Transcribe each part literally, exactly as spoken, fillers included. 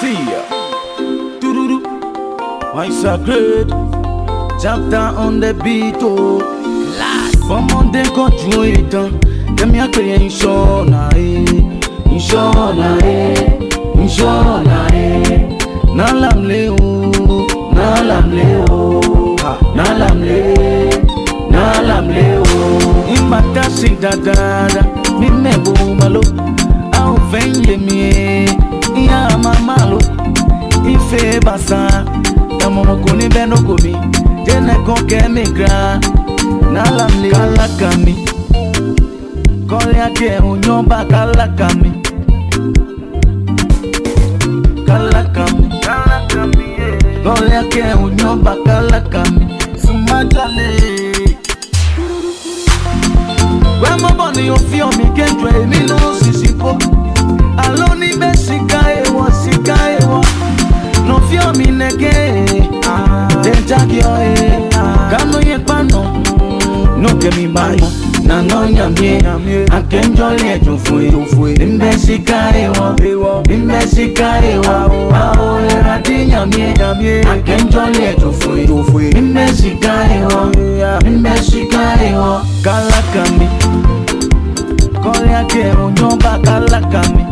Still, doo-doo-doo. Why sacred? Chapter on the beat, oh. Comment des contrôles étant, j'aime bien créer une show, nae, une show, nae, une show, nae. Na lamle, oh, na lamle, oh, na lamle, na lamle, oh. Imata si dadada, mi me bo malo, au venye mi, ya mamalo. Ife basa, ta momo kuni beno komi, jene konke migra. Nalamle kalakami, kole ake unyomba kalakami, kalakami, kalakami, kole ake unyomba kalakami, sumadale. Wemo boni ofio mi kendwe mi no sisipo, aloni be sika ewa sika ewa, no fio mi nege, dentakio e, kano ye pano. No que mi mano, na no nyamie, akenjoli ejufue, imbesika ewa, imbesika ewa, ao eradi nyamie, akenjoli ejufue, imbesika ewa, imbesika ewa, kalakami, kole ake unyomba kalakami,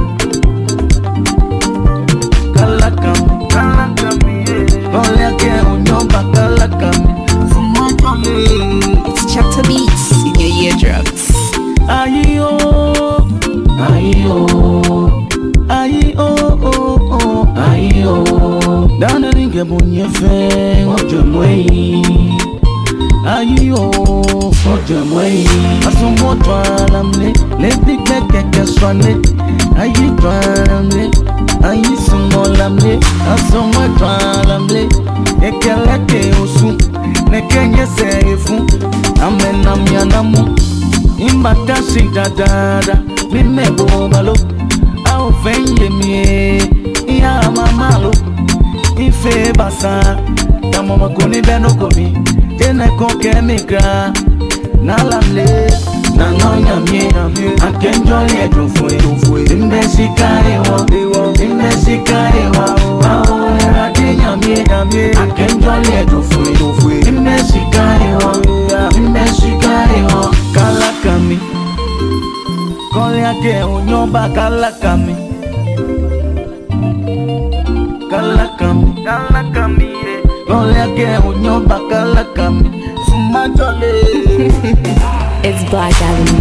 kalakami, kalakami, kole ake unyomba kalakami, sumatole. Chapter beats in your eardrums. Aye oh, aye oh, aye oh oh oh, aye oh. Dana ninge bunye fe, ojo mwei. Aye oh, ojo mwei. Asombo twalamle, le big beke keswane. Aye twalamle, aye sumolamle, asombo twalamle. Ekeleke osu, nekenye serefu. Amena mianamu, imbata si dadada, mi mebo malo, au venye mie, ya mamalo, ife basa, ta momo kuni beno komi, jene konke migra, na lamle, na nonya mie, akenjoli ejufue, imbesika ewa, imbesika ewa, au eradi nyamie, akenjoli ejufue, imbesika ewa. Meshikariho kalakami, kole ake unyomba kalakami, kalakami, kalakami, kole ake unyomba kalakami, sumatole. It's Black Avenue.